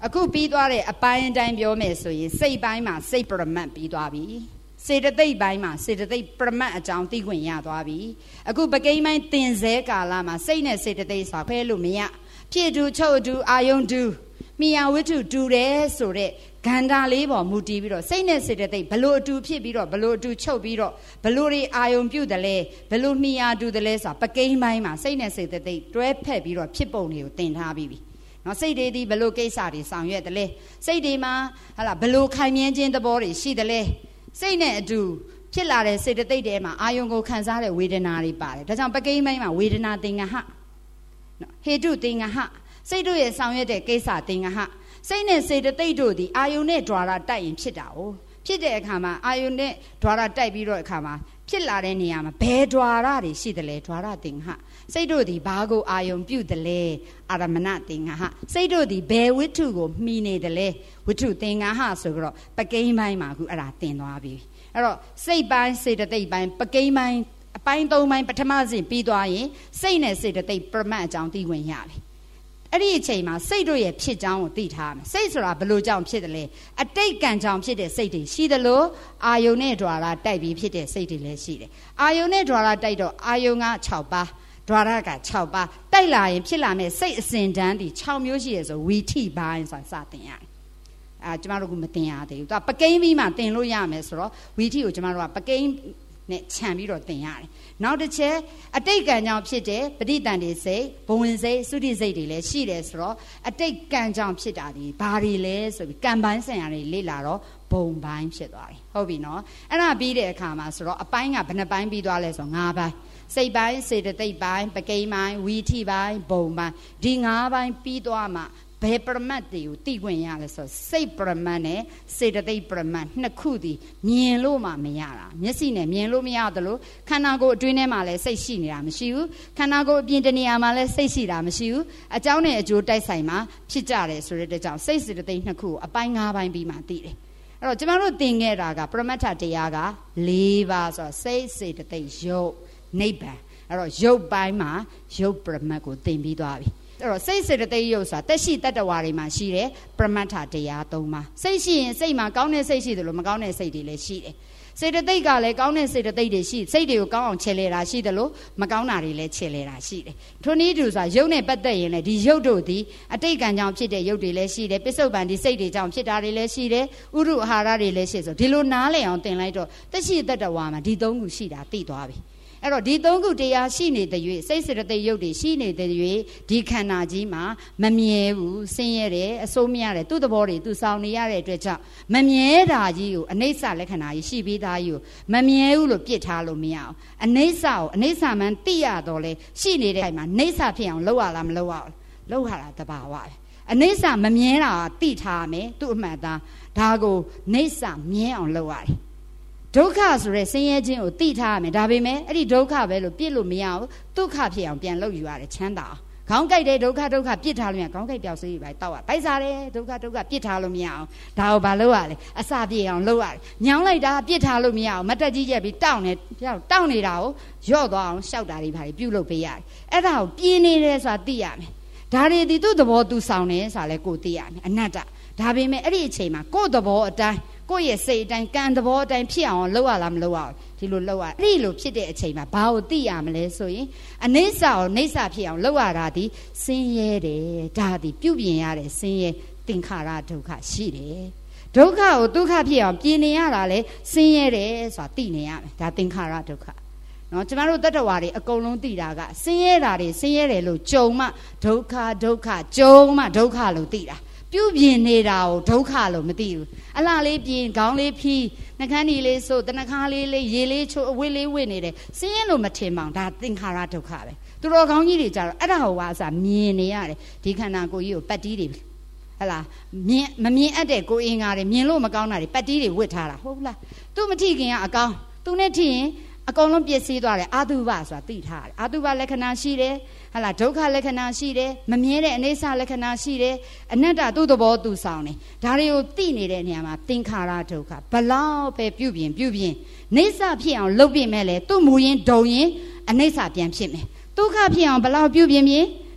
အခုပြီးသွားတဲ့အပိုင်းတိုင်းပြောမယ်ဆိုရင်စိတ်ပိုင်းမှာစိတ်ပရမတ်ပြီးသွားပြီစေတသိက်ပိုင်းမှာစေတသိက်ပရမတ်အကြောင်းသိခွင့်ရသွားပြီအခုပကိန်းပိုင်းသင်ဆဲကာလမှာစိတ်နဲ့စေတသိက်ဆိုဖဲလို့မရဖြစ်တူချုပ်တူအာယုံတူမိယာဝတ္ထုတူတယ်ဆိုတဲ့ဂန္ဓာလေးပေါ်မူတည်ပြီးတော့စိတ်နဲ့စေတသိက်ဘလို့အတူဖြစ်ပြီးတော့ဘလို့အတူချုပ်ပြီးတော့ဘလို့တွေအာယုံပြုတ်တယ်လဲဘလို့မိယာတူတယ်လဲဆိုတာပကိန်းပိုင်းမှာစိတ်နဲ့စေတသိက်တွဲဖက်ပြီးတော့ဖြစ်ပုံတွေကိုသင်ထားပြီးပြီနော်စိတ်တွေဒီဘလို့ကိစ္စတွေဆောင်ရွက်တယ်လဲစိတ်တွေမှာဟာလာဘလို့ခိုင်မြဲခြင်းသဘောတွေရှိတယ်လဲစိတ်နဲ့အတူဖြစ်လာတဲ့စေတသိက်တွေမှာအာယုံကိုခံစားတဲ့ဝေဒနာတွေပါတယ်ဒါကြောင့်ပကိန်းပိုင်းမှာဝေဒနာသင်္ကဟနော်ဟေတုသင်္ကဟစိတ်တို့ရဲ့ဆောင်ရွက်တဲ့ကိစ္စသင်္ကဟစိတ်နဲ့စေတသိက်တို့ဒီအာယုန်နဲ့ဓာရတိုက်ရင်ဖြစ်တာ哦ဖြစ်တဲ့အခါမှာအာယုန်နဲ့ဓာရတိုက်ပြီးတော့အခါမှာဖြစ်လာတဲ့နေရာမှာဘယ်ဓာရတွေရှိတယ်လဲဓာရသင်္ဟစိတ်တို့ဒီဘာကိုအာယုန်ပြုတယ်လဲအာရမဏသင်္ဟစိတ်တို့ဒီဘယ်ဝိတ္ထုကိုမှီနေတယ်လဲဝိတ္ထုသင်္ဟဆိုပြီးတော့ပကိန်းပိုင်းမှာအခုအဲ့ဒါသင်သွားပြီအဲ့တော့စိတ်ပိုင်းစေတသိက်ပိုင်းပကိန်းပိုင်းအပိုင်း၃ပိုင်းပထမစဉ်ပြီးသွားရင်စိတ်နဲ့စေတသိက်ပရမတ်အကြောင်းသိဝင်ရပြီအဲ့ဒီအချိန်မှာစိတ်တို့ရဲ့ဖြစ်ကြောင်းကိုသိထားမယ်စိတ်ဆိုတာဘလို့ကြောင့်ဖြစ်တယ်လဲအတိတ်ကံကြောင့်ဖြစ်တဲ့စိတ်တွေရှိသလိုအာယုန်နဲ့ဓာရတိုက်ပြီးဖြစ်တဲ့စိတ်တွေလည်းရှိတယ်အာယုန်နဲ့ဓာရတိုက်တော့အာယုန်က6ပါးဓာရက6ပါးတိုက်လာရင်ဖြစ်လာမယ့်စိတ်အစဉ်တန်းဒီ6မျိုးရှိရဆိုဝီထိပိုင်းဆိုတာစတင်ရတယ်ကျမတို့ကမတင်ရသေးဘူးသူကပကိန်းပြီးမှတင်လို့ရမယ်ဆိုတော့ဝီထိကိုကျမတို့ကပကိန်းနဲ့ခြံပြီးတော့တင်ရတယ်နောက်တစ်ချက်အတိတ်ကံကြောင့်ဖြစ်တဲ့ပဋိသန္ဓေစိတ်ဘဝင်စိတ်သုတိစိတ်တွေလည်းရှိတယ်ဆိုတော့အတိတ်ကံကြောင့်ဖြစ်တာဒီဘာတွေလဲဆိုပြီးကံပိုင်းဆိုင်ရာတွေလေ့လာတော့ဘုံပိုင်းဖြစ်သွားတယ်ဟုတ်ပြီနော်အဲ့ဒါပြီးတဲ့အခါမှာဆိုတော့အပိုင်းကဘယ်နှပိုင်းပြီးသွားလဲဆိုတော့၅ပိုင်းစိတ်ပိုင်းစေတသိက်ပိုင်းပကိန်းပိုင်းဝီထိပိုင်းဘုံပိုင်းဒီ၅ပိုင်းပြီးသွားမှဘယ်ပရမတ်တွေကိုသိခွင့်ရလဲဆိုစိတ်ပရမတ်နဲ့စေတသိက်ပရမတ်နှစ်ခုတည်းမြင်လို့မှမရတာမျက်စိနဲ့မြင်လို့မရသလိုခန္ဓာကိုယ်အတွင်းထဲမှာလည်းစိတ်ရှိနေတာမရှိဘူးခန္ဓာကိုယ်အပြင်တနေရာမှာလည်းစိတ်ရှိတာမရှိဘူးအကြောင်းနဲ့အကျိုးတိုက်ဆိုင်မှာဖြစ်ကြတယ်ဆိုတဲ့ကြောင့်စိတ်စေတသိက်နှစ်ခုကိုအပိုင်း၅ပိုင်းပြီးမှသိတယ်အဲ့တော့ကျမတို့သင်ခဲ့တာကပရမတ္ထတရားက၄ပါးဆိုတော့စိတ်စေတသိက်ယုတ်နိဗ္ဗာန်အဲ့တော့ယုတ်ပိုင်းမှာယုတ်ပရမတ်ကိုသင်ပြီးသွားပြီအဲ့တော့စိတ်စေတသိက်ယုတ်ဆိုတာတက်ရှိတတ္တဝါတွေမှာရှိတယ်ပရမတ္ထတရား၃ပါးစိတ်ရှိရင်စိတ်မှာကောင်းတဲ့စိတ်ရှိတယ်လို့မကောင်းတဲ့စိတ်တွေလည်းရှိတယ်စေတသိက်ကလည်းကောင်းတဲ့စေတသိက်တွေရှိစိတ်တွေကိုကောင်းအောင်ချေလဲတာရှိတယ်လို့မကောင်းတာတွေလည်းချေလဲတာရှိတယ်ထိုနည်းတူဆိုတာယုတ်နဲ့ပတ်သက်ရင်လည်းဒီယုတ်တို့ဒီအတိတ်ကံကြောင့်ဖြစ်တဲ့ယုတ်တွေလည်းရှိတယ်ပစ္စုပန်ဒီစိတ်တွေကြောင့်ဖြစ်တာတွေလည်းရှိတယ်ဥရုအာဟာရတွေလည်းရှိဆိုဒီလိုနားလည်အောင်သင်လိုက်တော့တက်ရှိတတ္တဝါမှာဒီ၃ခုရှိတာသိသွားပြီအဲ့တော့ဒီ၃ခုတရားရှိနေတဲ့၍စိတ်စေတသိက်ယုတ်တွေရှိနေတဲ့၍ဒီခန္ဓာကြီးမှာမမြဲဘူးဆင်းရဲတယ်အစိုးမရတယ်သူ့သဘောတွေသူဆောင်နေရတဲ့အတွက်ကြောင့်မမြဲတာကြီးကိုအနိစ္စလက္ခဏာကြီးရှိပြီးသားကြီးကိုမမြဲဘူးလို့ပြစ်ထားလို့မရအောင်အနိစ္စကိုအနိစ္စမှန်သိရတော့လေရှိနေတဲ့အိမ်မှာနိစ္စဖြစ်အောင်လုပ်ရလားမလုပ်ရအောင်လုပ်ရတာတဘာဝပဲအနိစ္စမမြဲတာသိထားမယ်သူ့အမှန်သားဒါကိုနိစ္စမြဲအောင်လုပ်ရတယ်ဒုက္ခဆိုတဲ့ဆင်းရဲခြင်းကိုသိထားရမယ်ဒါပေမဲ့အဲ့ဒီဒုက္ခပဲလို့ပြစ်လို့မရဘူးဒုက္ခဖြစ်အောင်ပြန်လုပ်ယူရတယ်ချမ်းသာခေါင်းကိုက်တဲ့ဒုက္ခပြစ်ထားလို့မရခေါင်းကိုက်ပြောက်စေးပဲတောက်ရပိုက်စားတယ်ဒုက္ခပြစ်ထားလို့မရအောင်ဒါကိုဘာလုပ်ရလဲအစာပြေအောင်လုပ်ရတယ်ညောင်းလိုက်တာပြစ်ထားလို့မရအောင်မတက်ကြီးရက်ပြီးတောက်နေတာကိုရော့သွားအောင်ရှောက်တာတွေဘာတွေပြုတ်လုပ်ပေးရတယ်အဲ့ဒါကိုပြင်းနေတယ်ဆိုတာသိရမယ်ဒါတွေဒီသူ့သဘောသူဆောင်တယ်ဆိုတာလဲကိုသိရမယ်အနတ္တဒါပေမဲ့အဲ့ဒီအချိန်မှာကိုယ့်သဘောအတိုင်းကိုယ့်ရဲ့စိတ်အတိုင်းကံသဘောအတိုင်းဖြစ်အောင်လုပ်ရလားမလုပ်ရအောင်ဒီလိုလုပ်ရအဲ့ဒီလိုဖြစ်တဲ့အချိန်မှာဘာကိုသိရမလဲဆိုရင်အနိစ္စကိုနိစ္စဖြစ်အောင်လုပ်ရတာဒီဆင်းရဲတယ်ဒါဒီပြုပြင်ရတဲ့ဆင်းရဲသင်္ခါရဒုက္ခရှိတယ်ဒုက္ခကိုဒုက္ခဖြစ်အောင်ပြင်နေရတာလဲဆင်းရဲတယ်ဆိုတာသိနေရမယ်ဒါသင်္ခါရဒုက္ခနော်ကျမတို့တတ္တဝါတွေအကုန်လုံးသိတာကဆင်းရဲတာတွေဆင်းရဲတယ်လို့ကြုံမှဒုက္ခကြုံမှဒုက္ခလို့သိတာပြုပြင်နေတာကိုဒုက္ခလို့မသိဘူးအလှလေးပြင်ခေါင်းလေးဖြီးနှကန်းဒီလေးဆိုတနခါလေးရေလေးချိုးအဝတ်လေးဝတ်နေတယ်ဆင်းရဲလို့မထင်ပါဘူးဒါသင်္ခါရဒုက္ခပဲသူတော်ကောင်းကြီးတွေကြတော့အဲ့ဒါဟောဝါစားမြင်နေရတယ်ဒီခန္ဓာကိုယ်ကြီးကိုပတ်တီးတွေဟလာမမြင်အပ်တဲ့ကိုယ်အင်္ဂါတွေမြင်လို့မကောင်းတာတွေပတ်တီးတွေဝတ်ထားတာဟုတ်လားသူမထိခင်ကအကောင်းသူနဲ့ထိရင်အကုန်လုံးပြည့်စည်သွားတယ်အာတုဘဆိုတာသိထားတယ်အာတုဘလက္ခဏာရှိတယ်ဟလာဒုက္ခလက္ခဏာရှိတယ်မမြဲတဲ့အနိစ္စလက္ခဏာရှိတယ်အနတ္တသူ့သဘောသူဆောင်တယ်ဒါတွေကိုသိနေတဲ့နေရာမှာသင်္ခါရဒုက္ခဘလောက်ပဲပြုပြင်နိစ္စဖြစ်အောင်လုပ်ပြင်မဲ့လေသူ့မူရင်းဒုံရင်အနိစ္စပြန်ဖြစ်မယ်ဒုက္ခဖြစ်အောင်ဘလောက်ပြုပြင်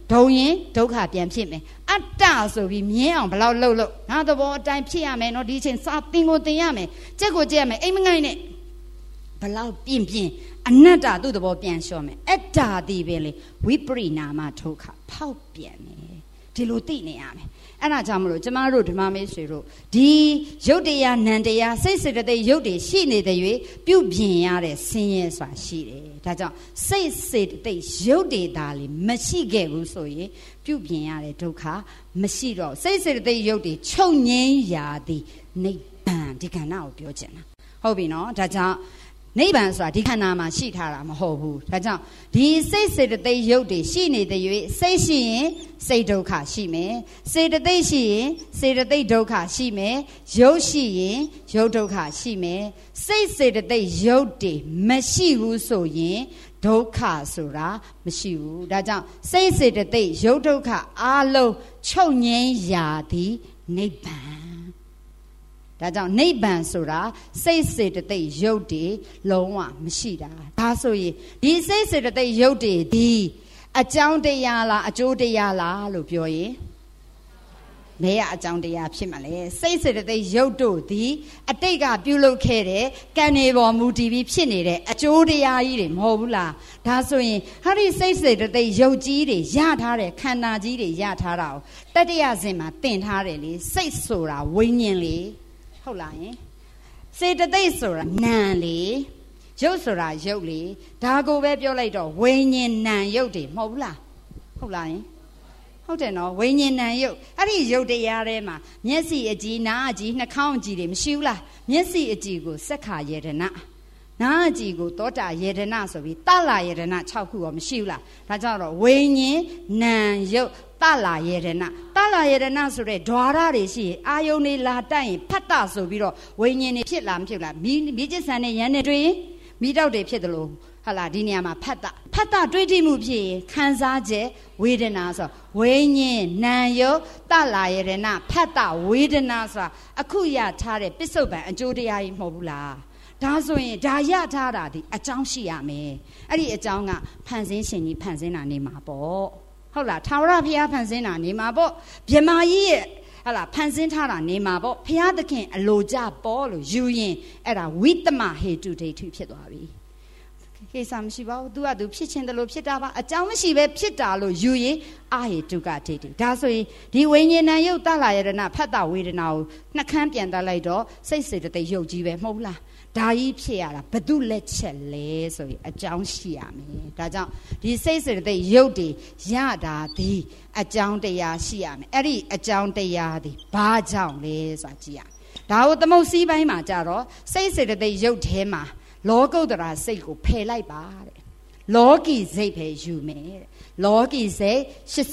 ဒုံရင်ဒုက္ခပြန်ဖြစ်မယ်အတ္တဆိုပြီးမြင်အောင်ဘလောက်လှုပ်လို့ငါသဘောအတိုင်းဖြစ်ရမယ်နော်ဒီအချိန်စာသင်ကိုသင်ရမယ်ကြက်ကိုကြက်ရမယ်အိမ်မငိုင်းနဲ့ဘလောက်ပြင်းပြင်းအနတ္တသူ့သဘောပြန်လျှော့မယ်အတ္တဒီပဲလေဝိပရိနာမဒုက္ခဖောက်ပြန်တယ်ဒီလိုသိနေရမယ်အဲ့ဒါကြောင့်မလို့ကျမတို့ဓမ္မမိတ်ဆွေတို့ဒီရုပ်တရားနံတရားစိတ်စေတသိက်ရုပ်တွေရှိနေတဲ့၍ပြုပြင်ရတဲ့ဆင်းရဲစွာရှိတယ်ဒါကြောင့်စိတ်စေတသိက်ရုပ်တွေဒါလေမရှိခဲ့ဘူးဆိုရင်ပြုပြင်ရတဲ့ဒုက္ခမရှိတော့စိတ်စေတသိက်ရုပ်တွေချုပ်ငြိမ်းရာသည်နိဗ္ဗာန်ဒီကဏ္ဍကိုပြောချင်တာဟုတ်ပြီနော်ဒါကြောင့်နိဗ္ဗာန်ဆိုတာဒီခန္ဓာမှာရှိထားတာမဟုတ်ဘူးဒါကြောင့်ဒီစိတ်စေတသိက်ရုပ်တွေရှိနေတဲ့၍စိတ်ရှိရင်စိတ်ဒုက္ခရှိမယ်စေတသိက်ရှိရင်စေတသိက်ဒုက္ခရှိမယ်ရုပ်ရှိရင်ရုပ်ဒုက္ခရှိမယ်စိတ်စေတသိက်ရုပ်တွေမရှိဘူးဆိုရင်ဒုက္ခဆိုတာမရှိဘူးဒါကြောင့်စိတ်စေတသိက်ရုပ်ဒုက္ခအလုံးချုပ်ငြိမ်းရာသည်နိဗ္ဗာန်ဒါကြောင့်နိဗ္ဗာန်ဆိုတာစိတ်စေတသိက်ရုပ်တွေလုံးဝမရှိတာဒါဆိုရင်ဒီစိတ်စေတသိက်ရုပ်တွေဒီအကြောင်းတရားလားအကျိုးတရားလားလို့ပြောရင်ဘယ်ကအကြောင်းတရားဖြစ်မှာလဲစိတ်စေတသိက်ရုပ်တို့ဒီအတိတ်ကပြုလုပ်ခဲ့တဲ့ကံတွေပေါ်မူတည်ပြီးဖြစ်နေတဲ့အကျိုးတရားကြီးတွေမဟုတ်ဘူးလားဒါဆိုရင်ဟာဒီစိတ်စေတသိက်ရုပ်ကြီးတွေရထားတဲ့ခန္ဓာကြီးတွေရထားတာကိုတတ္တယဇင်မှာသင်ထားတယ်လေစိတ်ဆိုတာဝိညာဉ်လေဟုတ်လားယင်စေတသိက်ဆိုတာနာမ်လေရုပ်ဆိုတာရုပ်လေဒါကိုပဲပြောလိုက်တော့ဝိညာဉ်နာမ်ရုပ်တွေမဟုတ်ဘူးလားဟုတ်လားယင်ဟုတ်တယ်နော်ဝိညာဉ်နာမ်ရုပ်အဲ့ဒီရုပ်တရားထဲမှာမျက်စိအကြည့်နားအကြည့်နှာခေါင်းအကြည့်တွေမရှိဘူးလားမျက်စိအကြည့်ကိုစက္ခာယေတနာနားအကြည့်ကိုသောတာယေတနာဆိုပြီးတလာယေတနာ6ခုရောမရှိဘူးလားဒါကြောင့်တော့ဝိညာဉ်နာမ်ရုပ်တလာယေရဏတလာယေရဏဆိုတဲ့ဓွာရတွေရှိရင်အာယုန်တွေလာတိုက်ရင်ဖတ်တာဆိုပြီးတော့ဝိညာဉ်တွေဖြစ်လာမဖြစ်လားမိကျဆန်နဲ့ရန်နဲ့တွေ့ရင်မိတောက်တွေဖြစ်တယ်လို့ဟာလာဒီနေရာမှာဖတ်တာတွေးတိမှုဖြစ်ရင်ခံစားချက်ဝေဒနာဆိုဝိညာဉ်နာမ်ယုတ်တလာယေရဏဖတ်တာဝေဒနာဆိုတာအခုရထားတဲ့ပစ္စုပန်အကျိုးတရားကြီးမဟုတ်ဘူးလားဒါဆိုရင်ဒါရထားတာဒီအကြောင်းရှိရမယ်အဲ့ဒီအကြောင်းကဖန်ဆင်းရှင်ကြီးဖန်ဆင်းတာနေမှာပေါ့ဟုတ်လားထာဝရဘုရားဖန်ဆင်းတာနေမှာပေါ့မြမကြီးရဲ့ဟလာဖန်ဆင်းထားတာနေမှာပေါ့ဘုရားသခင်အလိုကြပေါ်လို့ယူရင်အဲ့ဒါဝိတမဟေတုဒိဋ္ဌိဖြစ်သွားပြီကိစ္စမရှိပါဘူးသူကသူဖြစ်ချင်းတယ်လို့ဖြစ်တာပါအကြောင်းမရှိပဲဖြစ်တာလို့ယူရင်အာဟေတုကဒိဋ္ဌိဒါဆိုရင်ဒီဝိညာဉ်ဏယုတ်တလာယရဏဖတ်တာဝေဒနာကိုနှခမ်းပြန်တတ်လိုက်တော့စိတ်စေတသိက်ယုတ်ကြီးပဲမဟုတ်လားဒါကြီးဖြစ်ရတာဘသူလက်ချက်လဲဆိုရင်အကြောင်းရှိရမယ်ဒါကြောင့်ဒီစိတ်စေတသိက်ရုပ်တွေရတာဒီအကြောင်းတရားရှိရမယ်အဲ့ဒီအကြောင်းတရားဒီဘာကြောင့်လဲဆိုတာကြည့်ရဒါကိုသမုတ်စည်းပိုင်းမှာကြတော့စိတ်စေတသိက်ရုပ်ထဲမှာလောကုတ္တရာစိတ်ကိုဖယ်လိုက်ပါတဲ့လောကီစိတ်ပဲယူမယ်တဲ့လောကီစိတ်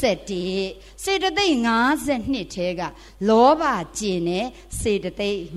81စေတသိက်52ထဲကလောဘကျင်တဲ့စေတသိက်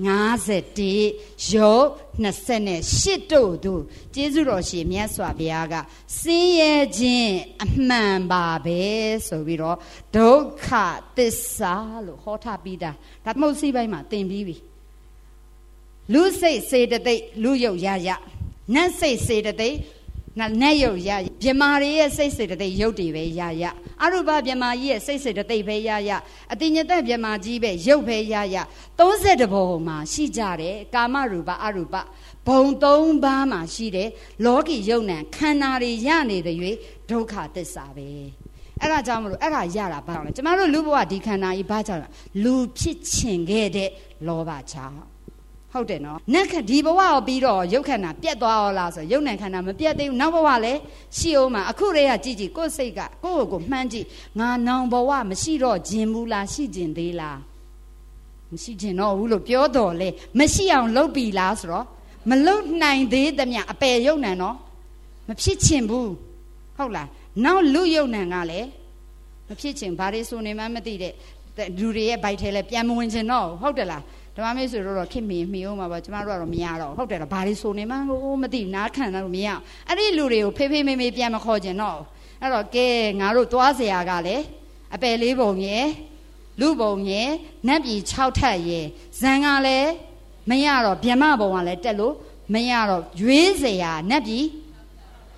51ရုပ်28တို့သူကျေးဇူးတော်ရှင်မြတ်စွာဘုရားကဆင်းရဲခြင်းအမှန်ပါပဲဆိုပြီးတော့ဒုက္ခသစ္စာလို့ဟောထားပြီးတာဒါသမုတ်စည်းပိုင်းမှာသင်ပြီးပြီလူစိတ်စေတသိက်လူယုတ်ရရနတ်စိတ်စေတသိက်နတ်ယုတ်ရမြမာတွေရဲ့စိတ်စေတသိက်ယုတ်တွေပဲရရအရူပမြမာကြီးရဲ့စိတ်စေတသိက်ပဲရရအတိညတမြမာကြီးပဲယုတ်ပဲရရ32ဘုံမှာရှိကြတယ်ကာမရူပအရူပဘုံ3ပါးမှာရှိတယ်လောကီယုတ်နံခန္ဓာတွေရနေတဲ့၍ဒုက္ခသစ္စာပဲအဲ့ဒါကြောင့်မလို့အဲ့ဒါရတာဘာလဲကျမတို့လူဘဝဒီခန္ဓာကြီးဘာကြောင့်လဲလူဖြစ်ချင်ခဲ့တဲ့လောဘကြောင့်ဟုတ်တယ်နော်နတ်ခဒီဘဝကိုပြီးတော့ရုပ်ခန္ဓာပြတ်သွားရောလားဆိုရုပ်နံခန္ဓာမပြတ်သေးဘူးနောက်ဘဝလည်းရှိအောင်မှာအခုတည်းကကြည့်ကိုယ်စိတ်ကကိုယ့်ကိုမှန်းကြည့်ငါနောင်ဘဝမရှိတော့ခြင်းဘူးလားရှိခြင်းသေးလားမရှိခြင်းတော့ဘူးလို့ပြောတော်လေမရှိအောင်လုပ်ပြီလားဆိုတော့မလုပ်နိုင်သေးသမျှအပယ်ရုပ်နံတော့မဖြစ်ခြင်းဘူးဟုတ်လားနောက်လူရုပ်နံကလည်းမဖြစ်ခြင်းဘာတွေဆိုနေမှမသိတဲ့လူတွေရဲ့ဘိုက်ထဲလဲပြန်မဝင်ခြင်းတော့ဟုတ်တယ်လားဓမ္မမေဆိုတော့ခင်မီအောင်မှာပါကျမတို့ကတော့မရတော့ဟုတ်တယ်လားဘာတွေဆိုနေမှကိုမသိနားခံတော့မရအဲ့ဒီလူတွေကိုဖေးဖေးမေးမေးပြန်မခေါ်ခြင်းတော့အဲ့တော့ကဲငါတို့သွားเสียကလည်းအပယ်လေးပုံရယ်လူပုံရယ်နတ်ပြည်6ထပ်ရယ်ဇံကလည်းမရတော့ဗြဟ္မဘုံကလည်းတက်လို့မရတော့ရွေးเสียနတ်ပြည်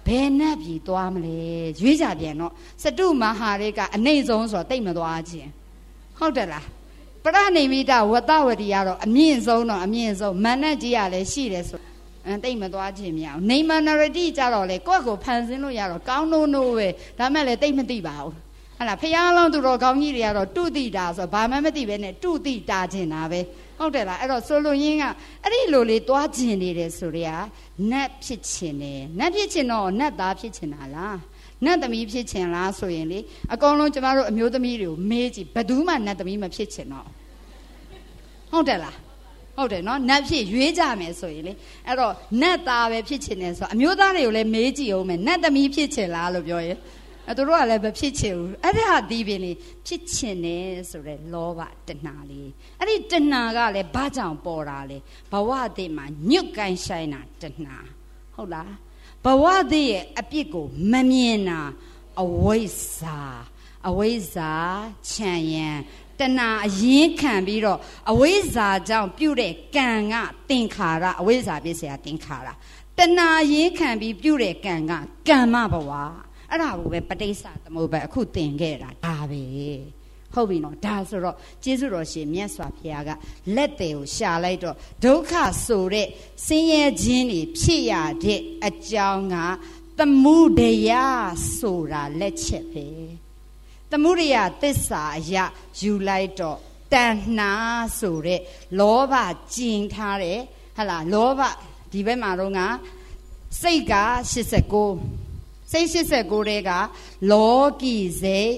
ဘယ်နဲ့ပြီသွားမလဲရွေးကြပြန်တော့စတုမဟာရိကအနှိမ့်ဆုံးဆိုတော့တိတ်မသွားခြင်းဟုတ်တယ်လားပရဏိမိတဝတ္တဝတိကတော့အမြင့်ဆုံးတော့အမြင့်ဆုံးမဏ္ဍကြီးကလည်းရှိတယ်ဆိုတိတ်မသွားခြင်းမရအောင်နေမနရတိကြတော့လေကိုယ့်ကိုဖန်ဆင်းလို့ရတော့ကောင်းနိုးနိုးပဲဒါမဲ့လည်းတိတ်မသိပါဘူးဟလာဖះလောင်းသူတော်ကောင်းကြီးတွေကတော့တုတိတာဆိုဘာမှမသိပဲနဲ့တုတိတာခြင်းတာပဲဟုတ်တယ်လားအဲ့တော့ဆိုလိုရင်းကအဲ့ဒီလိုလေးသွားခြင်းနေတယ်ဆိုတော့နတ်ဖြစ်ခြင်းတယ်နတ်ဖြစ်ခြင်းတော့နတ်သားဖြစ်ခြင်းတာလားနတ်သမီးဖြစ်ခြင်းလားဆိုရင်လေအကောင်လုံးကျမတို့အမျိုးသမီးတွေကိုမေးကြည့်ဘယ်သူမှနတ်သမီးမဖြစ်ခြင်းတော့ဟုတ်တယ်လားဟုတ်တယ်နော်နတ်ဖြစ်ရွေးကြမယ်ဆိုရင်လေအဲ့တော့နတ်သားပဲဖြစ်ခြင်းတယ်ဆိုအမျိုးသားတွေကိုလည်းမေးကြည့်အောင်မယ်နတ်သမီးဖြစ်ခြင်းလားလို့ပြောရင်သူတို့ကလည်းမဖြစ်ချင်ဘူးအဲ့ဒါဒီပင်လေဖြစ်ချင်တယ်ဆိုတဲ့လောဘတဏှာလေးအဲ့ဒီတဏှာကလည်းဘာကြောင့်ပေါ်တာလဲဘဝအသေးမှာညွတ်ကိုင်းဆိုင်တာတဏှာဟုတ်လားဘဝအသေးရဲ့အပြစ်ကိုမမြင်တာအဝိဇ္ဇာခြံရံတဏှာအရင်ခံပြီးတော့အဝိဇ္ဇာကြောင့်ပြုတဲ့ကံကသင်္ခါရအဝိဇ္ဇာပြည့်စရာသင်္ခါရတဏှာရင်ခံပြီးပြုတဲ့ကံကကမ္မဘဝအဲ့ဒါကိုပဲပဋိစ္စသမုပ္ပါဒ်အခုသင်ခဲ့တာဒါပဲဟုတ်ပြီနော်ဒါဆိုတော့ကျေးဇူးတော်ရှင်မြတ်စွာဘုရားကလက်တယ်ကိုရှာလိုက်တော့ဒုက္ခဆိုတဲ့ဆင်းရဲခြင်းတွေဖြစ်ရတဲ့အကြောင်းကသမုဒယဆိုတာလက်ချက်ပဲသမုဒယသစ္စာအရယူလိုက်တော့တဏှာဆိုတဲ့လောဘကျင်ထားတဲ့ဟလာလောဘဒီဘက်မှာတော့ကစိတ်က89စိတ်89တဲ့ကလောကီစိတ်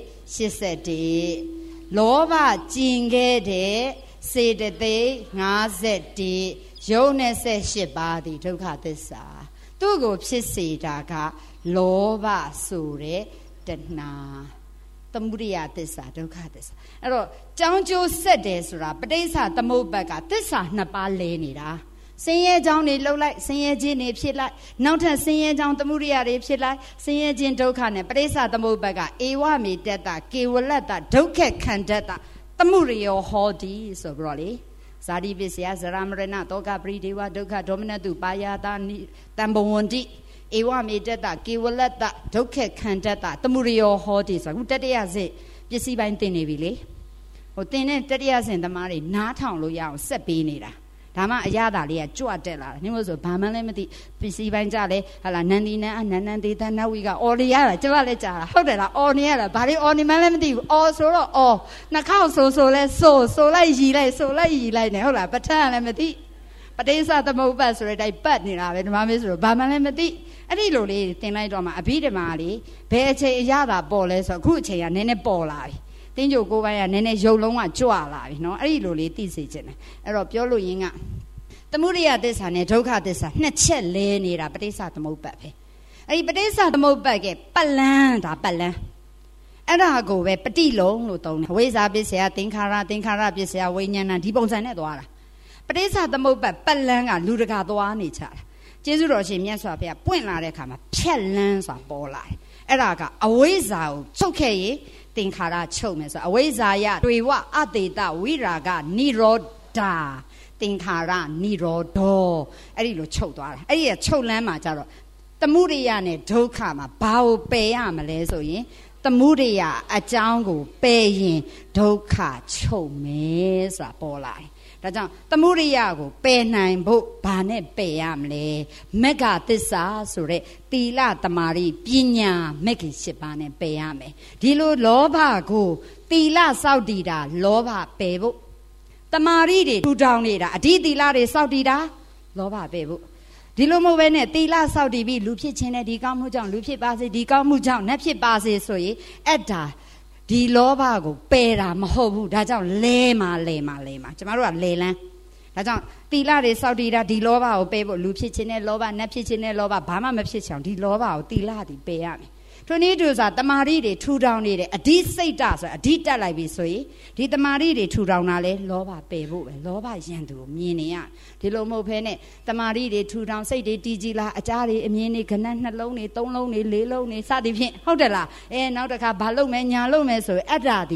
81လောဘကျင်ခဲ့တဲ့စေတသိက်51ယုံ28ပါးဒီဒုက္ခသစ္စာသူ့ကိုဖြစ်စေတာကလောဘဆိုတဲ့တဏှာသမုဒယသစ္စာဒုက္ခသစ္စာအဲ့တော့ကြောင်းကျိုးဆက်တယ်ဆိုတာပဋိစ္စသမုပ္ပါဒ်ကသစ္စာ2ပါးလဲနေတာဆင်းရဲကြောင်းတွေလှုပ်လိုက်ဆင်းရဲခြင်းတွေဖြစ်လိုက်နောက်ထပ်ဆင်းရဲကြောင်းသမုဒယတွေဖြစ်လိုက်ဆင်းရဲခြင်းဒုက္ခနဲ့ပဋိစ္စသမုပ္ပါဒ်ကဧဝမေတ္တကေဝလတ္တဒုက္ခခန္ဓတ္တသမုဒယောဟောတိဆိုပြီးတော့လေဇာတိပစ္စယဇရမရဏတောကပရိဒေဝဒုက္ခဒေါမနတုပါယတာတံဘဝန္တိဧဝမေတ္တကေဝလတ္တဒုက္ခခန္ဓတ္တသမုဒယောဟောတိဆိုအခုတတိယစိပစ္စည်းပိုင်းသင်နေပြီလေဟိုသင်တဲ့တတိယစိသမားတွေနားထောင်လို့ရအောင်ဆက်ပေးနေတာဒါမှအရသာလေးကကြွတက်လာတာနင်လို့ဆိုဘာမှလည်းမသိပစ္စည်းပိုင်းကြလဲဟာလာနန္ဒီနန်းနန္ဒေသနဝိကအော်နေရတာကျမလည်းကြားတာဟုတ်တယ်လားအော်နေရတာဘာလို့အော်နေမှလည်းမသိဘူးအော်ဆိုတော့အော်နှာခေါင်းဆိုလဲဆိုလိုက်ရီလိုက်နေဟုတ်လားပဋ္ဌာန်းလည်းမသိပဋိစ္စသမုပ္ပါဒ်ဆိုတဲ့အတိုင်းပတ်နေတာပဲဓမ္မမေးဆိုတော့ဘာမှလည်းမသိအဲ့ဒီလိုလေးသင်လိုက်တော့မှအဘိဓမ္မာလေးဘယ်အချိန်အရသာပေါ်လဲဆိုတော့အခုအချိန်ကနည်းနည်းပေါ်လာပြီတင်းကြိုကိုပိုင်းကနည်းနည်းရုပ်လုံးကကြွလာပြီနော်အဲ့ဒီလိုလေးသိစေချင်တယ်အဲ့တော့ပြောလို့ရင်းကသမုဒယသစ္စာနဲ့ဒုက္ခသစ္စာနှစ်ချက်လဲနေတာပဋိစ္စသမုပ္ပါဒ်ပဲအဲ့ဒီပဋိစ္စသမုပ္ပါဒ်ကပတ်လန်းအဲ့ဒါကိုပဲပฏิလုံလို့သုံးတယ်ဝိဇ္ဇာပစ္စယသင်္ခါရပစ္စယဝိညာဏဒီပုံစံနဲ့သွားတာပဋိစ္စသမုပ္ပါဒ်ပတ်လန်းကလူတကာသွားနေကြတာကျေးဇူးတော်ရှင်မြတ်စွာဘုရားပွင့်လာတဲ့အခါမှာဖြက်လန်းဆိုတာပေါ်လာတယ်အဲ့ဒါကအဝိဇ္ဇာကိုချုပ်ခဲ့ရင်သင်္ခါရချုပ်မယ်ဆိုအဝိဇ္ဇာယတွေဝအတေတဝိရာဂနိရောဓသင်္ခါရနိရောဓအဲ့ဒီလိုချုပ်သွားတာအဲ့ဒီကချုပ်လန်းမှာကြတော့သမုဒယနဲ့ဒုက္ခမှာဘာကိုပယ်ရမလဲဆိုရင်သမုဒယအကြောင်းကိုပယ်ရင်ဒုက္ခချုပ်မယ်ဆိုတာပေါ်လာတယ်ဒါကြောင့်သမုဒယကိုပယ်နိုင်ဖို့ဘာနဲ့ပယ်ရမလဲမဂ္ဂသစ္စာဆိုတဲ့သီလသမာဓိပညာမဂ္ဂင်7ပါးနဲ့ပယ်ရမယ်ဒီလိုလောဘကိုသီလစောင့်တည်တာလောဘပယ်ဖို့တမာရီတွေထူထောင်နေတာအဓိသီလတွေစောင့်တည်တာလောဘပဲဖို့ဒီလိုမဟုတ်ဘဲနဲ့သီလစောင့်တည်ပြီးလူဖြစ်ခြင်းနဲ့ဒီကောင်းမှုကြောင့်လူဖြစ်ပါစေဒီကောင်းမှုကြောင့်နတ်ဖြစ်ပါစေဆိုရင်အဲ့ဒါဒီလောဘကိုပယ်တာမဟုတ်ဘူးဒါကြောင့်လဲမှာကျမတို့ကလဲလန်းဒါကြောင့်သီလတွေစောင့်တည်တာဒီလောဘကိုပယ်ဖို့လူဖြစ်ခြင်းနဲ့လောဘနတ်ဖြစ်ခြင်းနဲ့လောဘဘာမှမဖြစ်ချင်ဒီလောဘကိုသီလတွေပယ်ရမယ်ထိုနည်းတူစွာတမာရီတွေထူထောင်နေတယ်အဓိစိတ်တဆိုအဓိတက်လိုက်ပြီဆိုရင်ဒီတမာရီတွေထူထောင်တာလဲလောဘပယ်ဖို့ပဲလောဘရန်သူကိုမြင်နေရဒီလိုမဟုတ်ဘဲနဲ့တမာရီတွေထူထောင်စိတ်တွေတည်ကြည်လားအကြားတွေအမြင်တွေခဏနှလုံးတွေသုံးလုံးတွေလေးလုံးတွေစသည်ဖြင့်ဟုတ်တယ်လားနောက်တစ်ခါဘာလုပ်မယ်ညာလုပ်မယ်ဆိုရင်အဲ့ဒါဒီ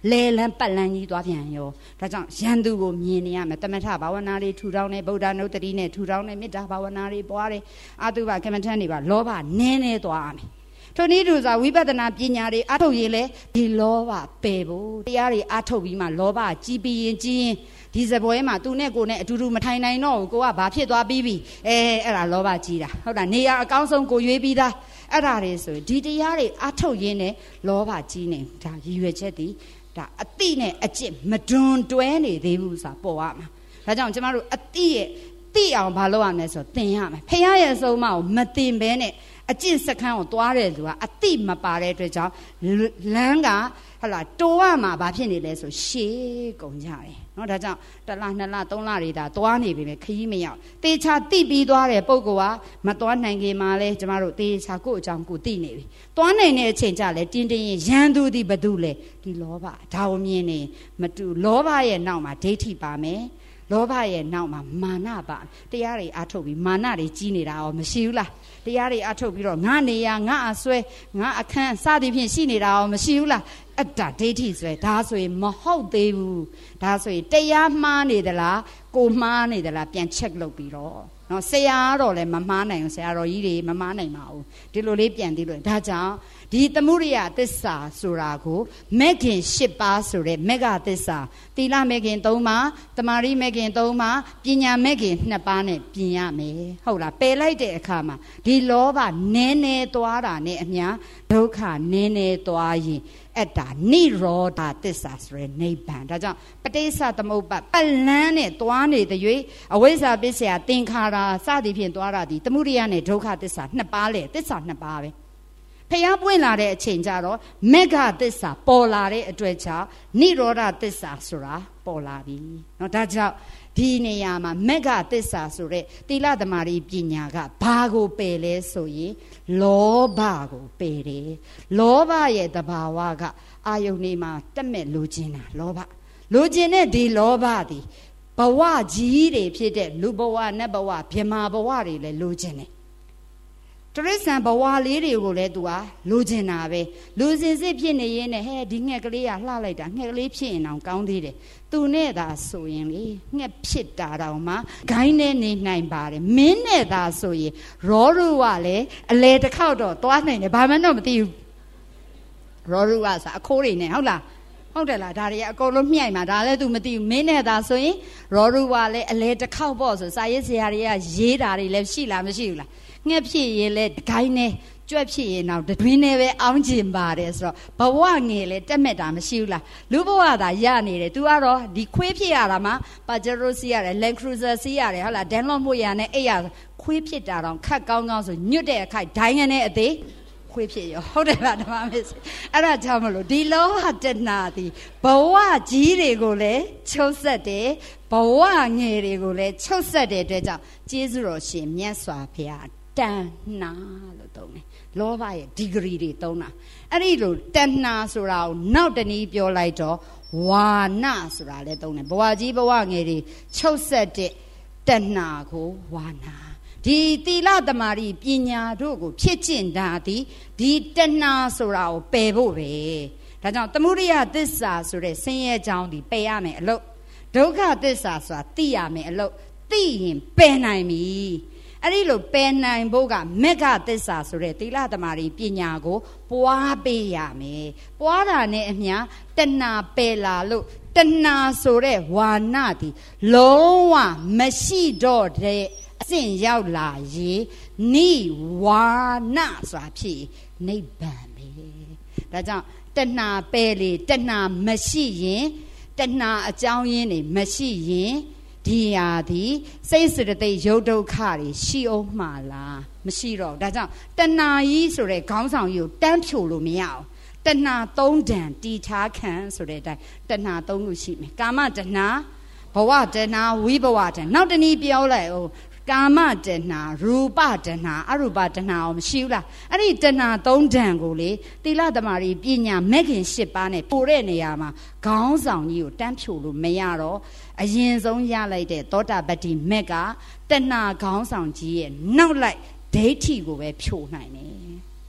လဲလန်းပတ်လန်းကြီးသွားပြန်ရောဒါကြောင့်ရန်သူကိုမြင်နေရမယ်တမထဘာဝနာလေးထူထောင်းနေဗုဒ္ဓနုတ္တိနဲ့ထူထောင်းနေမေတ္တာဘာဝနာလေးပွားတယ်အတုပကမ္မထန်တွေပါလောဘနည်းနည်းသွားရမယ်ထိုနည်းတူစွာဝိပဿနာပညာတွေအထုတ်ရင်လေဒီလောဘပယ်ဖို့တရားတွေအထုတ်ပြီးမှလောဘကြီးပြီးရင်ကြီးရင်ဒီစပွဲမှာသူနဲ့ကိုနဲ့အတူတူမထိုင်နိုင်တော့ဘူးကိုကဘာဖြစ်သွားပြီးပြီအဲ့ဒါလောဘကြီးတာဟုတ်တာနေရာအကောင်းဆုံးကိုရွေးပြီးသားအဲ့ဒါတွေဆိုဒီတရားတွေအထုတ်ရင်းနဲ့လောဘကြီးနေဒါရည်ရွယ်ချက်တည်ဒါအတိနဲ့အကျင့်မတွန်တွဲနေသေးဘူးဆိုတာပေါ်ရမှာဒါကြောင့်ကျမတို့အတိရဲ့သိအောင်ဘာလုပ်ရမလဲဆိုတော့သင်ရမယ်ဖခင်ရဲ့အဆုံးအမကိုမသင်ဘဲနဲ့အကျင့်စခန်းကိုသွားတယ်သူကအတိမပါတဲ့အတွက်ကြောင့်လမ်းကဟလာတိုးရမှာဘာဖြစ်နေလဲဆိုရှေးကုန်ကြတယ်နော်ဒါကြောင့်1လ2လ3လတွေဒါသွားနေပြီပဲခရီးမရောက်တေချာတိပြီးသွားတဲ့ပုံကမသွားနိုင်ခင်မှာလဲကျမတို့တေချာကိုယ့်အကြောင်းကိုသိနေပြီသွားနိုင်တဲ့အချိန်ကြလဲတင်းတင်းရန်သူသည်ဘသူလဲဒီလောဘဒါကိုမြင်နေမတူလောဘရဲ့နောက်မှာဒိဋ္ဌိပါမယ်လောဘရဲ့နောက်မှာမာနပါတရားတွေအထုတ်ပြီးမာနတွေကြီးနေတာရောမရှိဘူးလားတရားတွေအထုတ်ပြီးတော့ငါနေရငါအဆွဲငါအခန်းစသည်ဖြင့်ရှိနေတာရောမရှိဘူးလားအတ္တဒိဋ္ဌိဆွဲဒါဆိုရင်မဟုတ်သေးဘူးဒါဆိုရင်တရားမှားနေသလားကိုမှားနေသလားပြန် check လုပ်ပြီးတော့နော်ဆရာတော့လည်းမမှားနိုင်ဘူးဆရာတော်ကြီးတွေမမှားနိုင်ပါဘူးဒီလိုလေးပြန်သိလို့ဒါကြောင့်ဒီသမုဒိယသစ္စာဆိုတာကိုမေခင်၈ပါးဆိုတဲ့မေဃသစ္စာသီလမေခင်၃ပါးတမာရိမေခင်၃ပါးပညာမေခင်၂ပါးနဲ့ပြင်ရမယ်ဟုတ်လားပယ်လိုက်တဲ့အခါမှာဒီလောဘနည်းနည်းသွားတာနဲ့အမျှဒုက္ခနည်းနည်းသွားရင်အဲ့ဒါနိရောဓသစ္စာဆိုရယ်နိဗ္ဗာန်ဒါကြောင့်ပဋိစ္စသမုပ္ပါပတ်လန်းနဲ့သွားနေတဲ့၍အဝိဇ္ဇာပစ္စယသင်္ခါရစသည်ဖြင့်သွားတာဒီသမုဒိယနဲ့ဒုက္ခသစ္စာ၂ပါးလေသစ္စာ၂ပါးပဲဖျားပွင့်လာတဲ့အချိန်ကျတော့မေဃသစ္စာပေါ်လာတဲ့အတွက်ကြောင့်နိရောဓသစ္စာဆိုတာပေါ်လာပြီเนาะဒါကြောင့်ဒီနေရာမှာမေဃသစ္စာဆိုတဲ့သီလသမารိပညာကဘာကိုပယ်လဲဆိုရင်လောဘကိုပယ်တယ်လောဘရဲ့သဘာဝကအာယုန်နေမှာတက်မဲ့လိုချင်တာလောဘလိုချင်တဲ့ဒီလောဘသည်ဘဝကြီးတွေဖြစ်တဲ့လူဘဝနတ်ဘဝဗြဟ္မာဘဝတွေလည်းလိုချင်တယ်တရိစ္ဆာန်ဘဝလေးတွေကိုလည်း तू ဟာလိုချင်တာပဲလူစင်စစ်ဖြစ်နေရင်းနဲ့ဟဲ့ဒီငှက်ကလေးကလှလိုက်တာငှက်ကလေးဖြစ်ရင်အောင်ကောင်းသေးတယ်သူနဲ့သာဆိုရင်လေငှက်ဖြစ်တာတောင်မှဂိုင်းနဲ့နေနိုင်ပါတယ်မင်းနဲ့သာဆိုရင်ရောရုကလည်းအလဲတစ်ခေါက်တော့သွားနိုင်တယ်ဘာမှတော့မသိဘူးရောရုကဆိုအခိုးတွေနဲ့ဟုတ်လားဟုတ်တယ်လားဒါတွေအကုန်လုံးမြှိုက်မှာဒါလည်း तू မသိဘူးမင်းနဲ့သာဆိုရင်ရောရုကလည်းအလဲတစ်ခေါက်ပေါ့ဆိုစာရေးဆရာတွေကရေးတာတွေလည်းရှိလားမရှိဘူးလားငှက်ဖြစ်ရင်လဲဂိုင်းနဲ့ကြွက်ဖြစ်ရင်တော့တွင်းနဲ့ပဲအောင်းကျင်ပါတယ်ဆိုတော့ဘဝငယ်လဲတက်မဲ့တာမရှိဘူးလားလူဘဝသာရနေတယ် तू ကတော့ဒီခွေးဖြစ်ရတာမှာပါဂျရိုစီရတယ်လန်ခရူဇာစီရတယ်ဟုတ်လားဒန်လော့မို့ရနဲ့အဲ့ရခွေးဖြစ်တာတော့ခတ်ကောင်းကောင်းဆိုညွတ်တဲ့အခိုက်ဒိုင်းနဲ့အသေးခွေးဖြစ်ရောဟုတ်တယ်လားဓမ္မမစ်အဲ့ဒါကြောင့်မလို့ဒီလောဟတဏသည်ဘဝကြီးတွေကိုလည်းချုပ်ဆက်တယ်ဘဝငယ်တွေကိုလည်းချုပ်ဆက်တဲ့အတွက်ကြောင့်ကျေးဇူးတော်ရှင်မြတ်စွာဘုရားတဏှာလို့သုံးတယ်လောဘရဲ့ဒီဂရီတွေသုံးတာအဲ့ဒီလိုတဏှာဆိုတာကိုနောက်တနည်းပြောလိုက်တော့ဝါနဆိုတာလည်းသုံးတယ်ဘဝကြီးဘဝငယ်တွေချုပ်ဆက်တဲ့တဏှာကိုဝါနာဒီသီလသမารိပညာတို့ကိုဖြစ်ကျင့်တာဒီတဏှာဆိုတာကိုပယ်ဖို့ပဲဒါကြောင့်သမုဒိယသစ္စာဆိုတဲ့ဆင်းရဲကြောင်းဒီပယ်ရမယ်အလို့ဒုက္ခသစ္စာဆိုတာသိရမယ်အလို့သိရင်ပယ်နိုင်ပြီအဲ့ဒီလိုပယ်နိုင်ဖို့ကမေဃသစ္စာဆိုတဲ့သီလသမารိပညာကိုပွားပေးရမယ်ပွားတာနဲ့အမျှတဏှာပယ်လာလို့တဏှာဆိုတဲ့ဝါနဒီလုံးဝမရှိတော့တဲ့အဆင့်ရောက်လာရင်နိဝါနဆိုတာဖြစ်နိဗ္ဗာန်ပဲဒါကြောင့်တဏှာပယ်လေတဏှာမရှိရင်တဏှာအကြောင်းရင်းတွေမရှိရင်ဒီဟာဒီစိတ်စရတိတ်ရုပ်ဒုက္ခတွေရှိအောင်မှာလားမရှိတော့ဒါကြောင့်တဏှာကြီးဆိုတဲ့ခေါင်းဆောင်ကြီးကိုတန်းဖြိုလို့မရအောင်တဏှာ၃ဒဏ်တီထားခံဆိုတဲ့အတိုင်းတဏှာ၃ခုရှိမယ်ကာမတဏှာဘဝတဏှာဝိဘဝတဏှာနောက်တနည်းပြောလိုက်အောင်ကာမတဏှာရူပတဏှာအရူပတဏှာအောင်မရှိဘူးလားအဲ့ဒီတဏှာ၃ဒဏ်ကိုလေသီလသမารိပညာမဲ့ခင်၈ပါးနဲ့ပို့တဲ့နေရာမှာခေါင်းဆောင်ကြီးကိုတန်းဖြိုလို့မရတော့အရင်ဆုံးရလိုက်တဲ့သောတာပတ္တိမက်ကတဏှာခေါင်းဆောင်ကြီးရဲ့နောက်လိုက်ဒိဋ္ဌိကိုပဲဖြိုနိုင်တယ်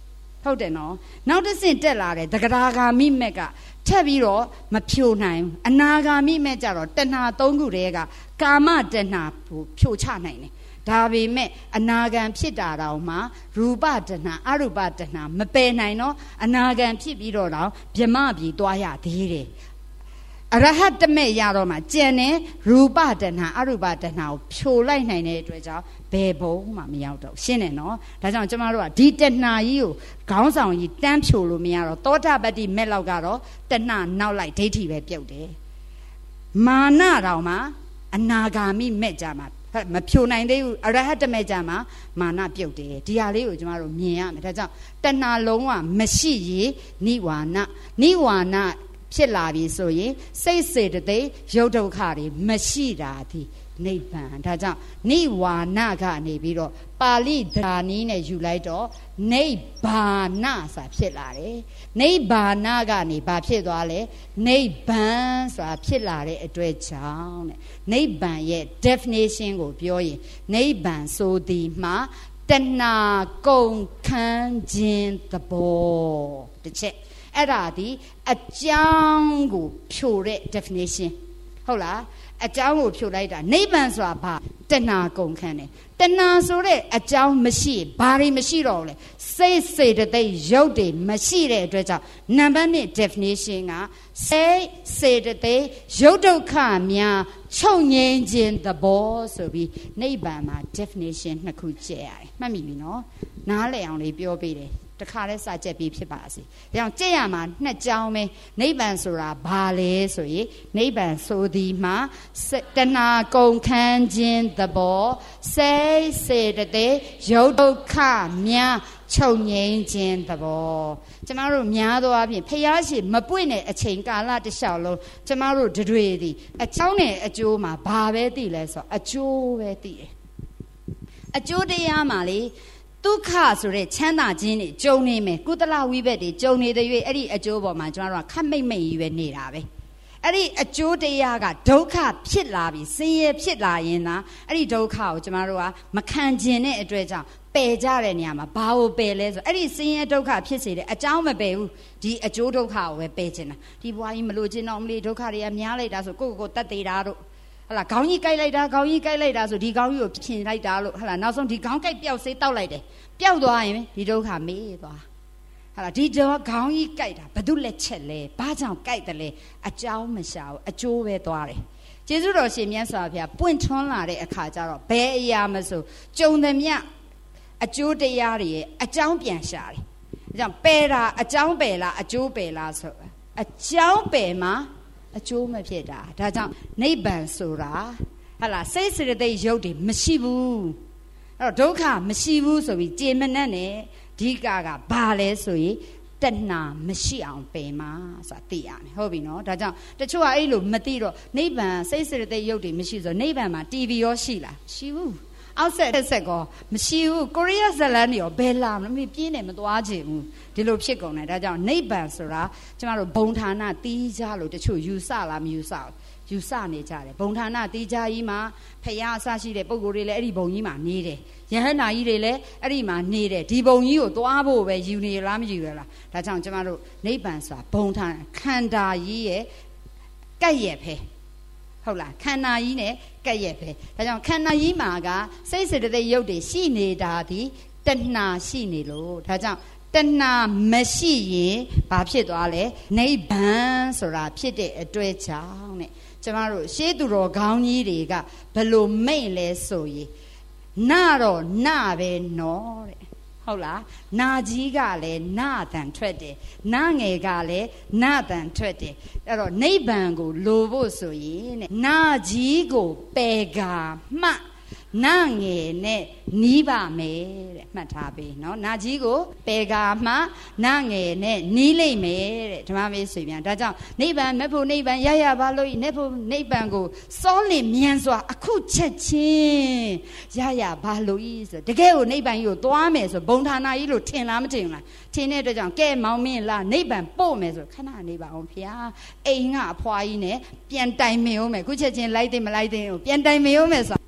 ဟုတ်တယ်နော်နောက်တစ်ဆင့်တက်လာတယ်တဂရာဂါမိမက်ကထပ်ပြီးတော့မဖြိုနိုင်ဘူးအနာဂါမိမက်ကြတော့တဏှာ၃ခုတည်းကကာမတဏှာကိုဖြိုချနိုင်တယ်ဒါပေမဲ့အနာဂံဖြစ်တာတောင်မှရူပတဏှာအရူပတဏှာမပယ်နိုင်တော့အနာဂံဖြစ်ပြီးတော့တောင်ဗြဟ္မပြည်သွားရသေးတယ်အရဟတမေရတော့မှကျန်တဲ့ရူပတဏှာအရူပတဏှာကိုဖြိုလိုက်နိုင်တဲ့အတွက်ကြောင့်ဘယ်ဘုံမှမရောက်တော့ရှင်းတယ်နော်ဒါကြောင့်ကျမတို့ကဒီတဏှာကြီးကိုခေါင်းဆောင်ကြီးတန်းဖြိုလို့မရတော့သောတာပတ္တိမဲ့လောက်ကတော့တဏှာနောက်လိုက်ဒိဋ္ဌိပဲပြုတ်တယ်မာနတောင်မှအနာဂါမိမဲ့ကြမှာမဖြိုနိုင်သေးဘူးအရဟတမေကြမှာမာနပြုတ်တယ်ဒီဟာလေးကိုကျမတို့မြင်ရမယ်ဒါကြောင့်တဏှာလုံးဝမရှိရေနိဝါနဖြစ်လာပြီဆိုရင်စိတ်စေတသိက်ရုပ်ဒုက္ခတွေမရှိတာဒီနိဗ္ဗာန်ဒါကြောင့်နိဝါနကနေပြီးတော့ပါဠိဓာနီးနဲ့ယူလိုက်တော့နိဗ္ဗာနဆိုတာဖြစ်လာတယ်နိဗ္ဗာနကနေဘာဖြစ်သွားလဲနိဗ္ဗာန်ဆိုတာဖြစ်လာတဲ့အတွက်ကြောင့်တဲ့နိဗ္ဗာန်ရဲ့ definition ကိုပြောရင်နိဗ္ဗာန်ဆိုသည်မှာတဏှာကုန်ခန်းခြင်းသဘောတစ်ချက်အဲ့ဒါဒီအကြောင်းကိုဖြိုတဲ့ definition ဟုတ်လားအကြောင်းကိုဖြိုလိုက်တာနိဗ္ဗာန်ဆိုတာဘာတဏှာကုန်ခန်းတယ်တဏှာဆိုတဲ့အကြောင်းမရှိဘာတွေမရှိတော့ဘူးလဲစိတ်စေတသိက်ရုပ်တွေမရှိတဲ့အတွက်ကြောင့်နံပါတ်1 definition ကစိတ်စေတသိက်ရုပ်ဒုက္ခများချုပ်ငြိမ်းခြင်းသဘောဆိုပြီးနိဗ္ဗာန်မှာ definition နှစ်ခုကျဲရတယ်မှတ်မိပြီနော်နားလည်အောင်လေးပြောပေးတယ်တခါလဲစာချက်ပြီးဖြစ်ပါစေဒါကြောင့်ကြည့်ရမှာနှစ်ကြောင်းပဲနိဗ္ဗာန်ဆိုတာဘာလဲဆိုရင်နိဗ္ဗာန်ဆိုသည်မှာတဏှာကုန်ခန်းခြင်းသဘောစိတ်စေတသိက်ရုပ်ဒုက္ခများချုပ်ငြိမ်းခြင်းသဘောကျမတို့များသောအားဖြင့်ဖျားရှိမပွင့်တဲ့အချိန်ကာလတစ်လျှောက်လုံးကျမတို့တွေသည်အချောင်းနဲ့အကျိုးမှာဘာပဲသိလဲဆိုအကျိုးပဲသိတယ်အကျိုးတရားမှာလေဒုက္ခဆိုတဲ့ချမ်းသာခြင်းတွေကြုံနေမယ်ကုသလဝိဘက်တွေကြုံနေတဲ့၍အဲ့ဒီအကျိုးပေါ်မှာကျွန်တော်တို့ကခက်မိတ်မိတ်ကြီးပဲနေတာပဲအဲ့ဒီအကျိုးတရားကဒုက္ခဖြစ်လာပြီဆင်းရဲဖြစ်လာရင်သာအဲ့ဒီဒုက္ခကိုကျွန်တော်တို့ကမခံကျင်တဲ့အတွက်ကြောင့်ပယ်ကြတဲ့နေရာမှာဘာကိုပယ်လဲဆိုအဲ့ဒီဆင်းရဲဒုက္ခဖြစ်စေတဲ့အကြောင်းမပယ်ဘူးဒီအကျိုးဒုက္ခကိုပဲပယ်ခြင်းတာဒီဘဝကြီးမလို့ခြင်းတော့မလို့ဒုက္ခတွေကများလိုက်တာဆိုကိုယ့်ကိုယ်တတ်သေးတာတို့ဟလာခေါင်းကြီးကြိုက်လိုက်တာဆိုဒီခေါင်းကြီးကိုဖြင်လိုက်တာလို့ဟလာနောက်ဆုံးဒီခေါင်းကြိုက်ပျောက်စေးတောက်လိုက်တယ်ပျောက်သွားရင်ဒီဒုက္ခမေးသွားဟလာဒီတော့ခေါင်းကြီးကြိုက်တာဘာလို့လက်ချက်လဲဘာကြောင့်ကြိုက်တယ်လဲအကြောင်းမရှာဘူးအကျိုးပဲသွားတယ်ကျေးဇူးတော်ရှင်မြတ်စွာဘုရားပွင့်ထွန်းလာတဲ့အခါကျတော့ဘယ်အရာမဆိုကြုံသမျှအကျိုးတရားတွေရဲ့အကြောင်းပြန်ရှာတယ်ဒါကြောင့်ပယ်တာအကြောင်းပယ်လားအကျိုးပယ်လားဆိုအကြောင်းပယ်မှာအကျိုးမဖြစ်တာဒါကြောင့်နိဗ္ဗာန်ဆိုတာဟလာစိတ်စေတသိက်ရုပ်တွေမရှိဘူးအဲ့တော့ဒုက္ခမရှိဘူးဆိုပြီးကြေမနက်နဲ့ဒီကဘာလဲဆိုရင်တဏှာမရှိအောင်ပယ်မှာဆိုတာသိရမယ်ဟုတ်ပြီနော်ဒါကြောင့်တချို့ကအဲ့လိုမသိတော့နိဗ္ဗာန်စိတ်စေတသိက်ရုပ်တွေမရှိဆိုနိဗ္ဗာန်မှာ TV ရောရှိလားရှိဘူးအောက်ဆက်ကောမရှိဘူးကိုရီးယားဇလန်တွေရောဘယ်လာမလို့ပြင်းနေမသွားချင်ဘူးဒီလိုဖြစ်ကုန်တယ်ဒါကြောင့်နိဗ္ဗာန်ဆိုတာကျမတို့ဘုံဌာနတီးကြလို့တချို့ယူဆလားမယူဆဘူးယူဆနေကြတယ်ဘုံဌာနတီးကြကြီးမှာဖရာအစရှိတဲ့ပုံကိုယ်တွေလည်းအဲ့ဒီဘုံကြီးမှာနေတယ်ယဟန္တာကြီးတွေလည်းအဲ့ဒီမှာနေတယ်ဒီဘုံကြီးကိုသွားဖို့ပဲယူနေလားမယူရလားဒါကြောင့်ကျမတို့နိဗ္ဗာန်ဆိုတာဘုံဌာနခန္ဓာကြီးရဲ့ကပ်ရဲ့ပဲဟုတ်လားခန္ဓာကြီးနဲ့ကပ်ရက်ပဲဒါကြောင့်ခန္ဓာကြီးမှာကစိတ်စေတသိက်ရုပ်တွေရှိနေတာဒီတဏှာရှိနေလို့ဒါကြောင့်တဏှာမရှိရင်ဘာဖြစ်သွားလဲနိဗ္ဗာန်ဆိုတာဖြစ်တဲ့အတွက်ကြောင့်တဲ့ကျမတို့ရှေးသူတော်ခေါင်းကြီးတွေကဘလို့မိတ်လဲဆိုရင်နာတော့နာပဲနော်တဲ့ဟုတ်လားနာကြီးကလည်းနာတန်ထွက်တယ်နာငယ်ကလည်းနာတန်ထွက်တယ်အဲ့တော့နိဗ္ဗာန်ကိုလိုဖို့ဆိုရင်တဲ့နာကြီးကိုပယ်ကာမှနာငယ်နဲ့နီးပါမယ်တဲ့မှတ်ထားပေးနော်နာကြီးကိုပယ်ကာမှနာငယ်နဲ့နီးလိမ့်မယ်တဲ့ဓမ္မမေးဆွေပြန်ဒါကြောင့်နိဗ္ဗာန်မဲ့ဖို့နိဗ္ဗာန်ရရပါလို့နိဗ္ဗာန်ကိုစောလင်မြန်စွာအခုချက်ချင်းရရပါလို့ဤဆိုတကယ်ကိုနိဗ္ဗာန်ကြီးကိုသွားမယ်ဆိုဘုံဌာနကြီးလို့ထင်လားမထင်ဘူးလားထင်တဲ့အတွက်ကြောင့်ကဲမောင်မင်းလားနိဗ္ဗာန်ပို့မယ်ဆိုခဏနေပါအောင်ဖေဟာအိမ်ကအဖွားကြီးနဲ့ပြန်တိုင်မင်အောင်မယ်ခုချက်ချင်းလိုက်သိမလိုက်သိပြန်တိုင်မင်အောင်မယ်ဆို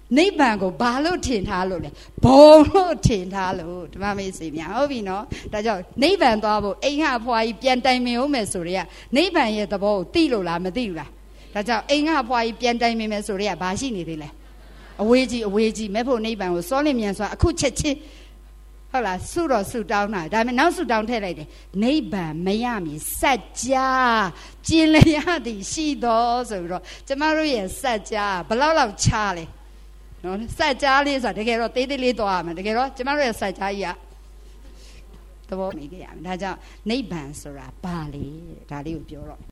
နိဗ္ဗာန်ကိုဘာလို့ထင်ထားလို့လဲဘုံလို့ထင်ထားလို့ဓမ္မမိတ်ဆွေများဟုတ်ပြီနော်ဒါကြောင့်နိဗ္ဗာန်သွားဖို့အိမ်ကအဖွားကြီးပြန်တိုင်ပင်ဦးမယ်ဆိုရဲနိဗ္ဗာန်ရဲ့သဘောကိုသိလို့လားမသိဘူးလားဒါကြောင့်အိမ်ကအဖွားကြီးပြန်တိုင်ပင်မယ်ဆိုရဲဘာရှိနေသေးလဲအဝေးကြီးမဲ့ဖို့နိဗ္ဗာန်ကိုစောလင်မြန်စွာအခုချက်ချင်းဟုတ်လားဆုတော့ဆုတောင်းတာဒါပေမဲ့နောက်ဆုတောင်းထည့်လိုက်တယ်နိဗ္ဗာန်မရမီစัจ जा ကျင်လျက်သည်ရှိတော်ဆိုပြီးတော့ကျမတို့ရဲ့စัจ जा ဘလောက်လောက်ချားလဲနော်စัจ जा လေးဆိုတာတကယ်တော့သေးသေးလေးသွားရမယ်တကယ်တော့ကျမတို့ရဲ့စัจ जा ကြီးကသဘောမိကြရမယ်ဒါကြောင့်နိဗ္ဗာန်ဆိုတာဘာလဲဒါလေးကိုပြောတော့